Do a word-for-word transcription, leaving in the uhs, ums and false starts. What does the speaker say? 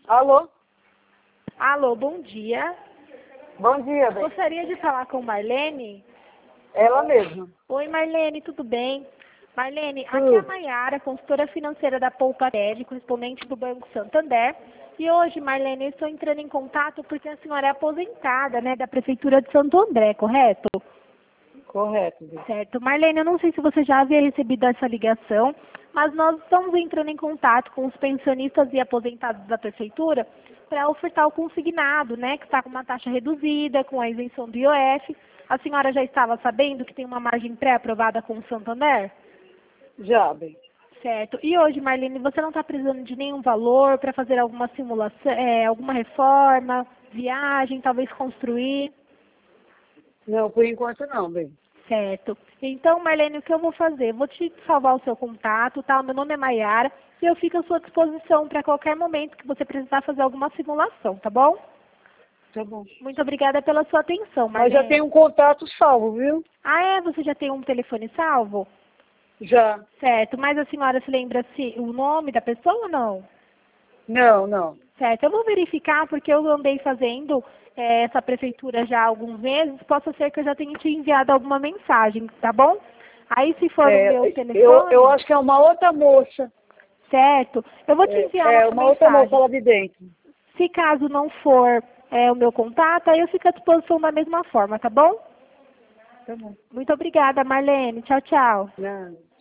Alô? Alô, bom dia. Bom dia, bem. Gostaria de falar com Marlene? Ela mesma. Oi, Marlene, tudo bem? Marlene, aqui é a Tudo. Maiara, consultora financeira da Poupated, correspondente do Banco Santander. E hoje, Marlene, eu estou entrando em contato porque a senhora é aposentada, né, da Prefeitura de Santo André, correto? Correto, bem. Certo. Marlene, eu não sei se você já havia recebido essa ligação, mas nós estamos entrando em contato com os pensionistas e aposentados da Prefeitura para ofertar o consignado, né, que está com uma taxa reduzida, com a isenção do I O F. A senhora já estava sabendo que tem uma margem pré-aprovada com o Santander? Já, bem. Certo. E hoje, Marlene, você não está precisando de nenhum valor para fazer alguma simulação, é, alguma reforma, viagem, talvez construir? Não, por enquanto não, bem. Certo. Então, Marlene, o que eu vou fazer? Vou te salvar o seu contato, tá? O meu nome é Maiara e eu fico à sua disposição para qualquer momento que você precisar fazer alguma simulação, tá bom? Tá bom. Muito obrigada pela sua atenção, Mas Marlene. já tem um contato salvo, viu? Ah, é? Você já tem um telefone salvo? Já. Certo. Mas a senhora se lembra se o nome da pessoa ou não? Não, não. Certo. Eu vou verificar porque eu andei fazendo eh, essa prefeitura já há alguns meses. Possa ser que eu já tenha te enviado alguma mensagem, tá bom? Aí se for o É, meu telefone... eu, eu acho que é uma outra moça. Certo. Eu vou te É, enviar é uma uma outra mensagem. moça lá de dentro. Se caso não for é, o meu contato, aí eu fico à disposição da mesma forma, tá bom? Tá bom. Muito obrigada, Marlene. Tchau, tchau. Não.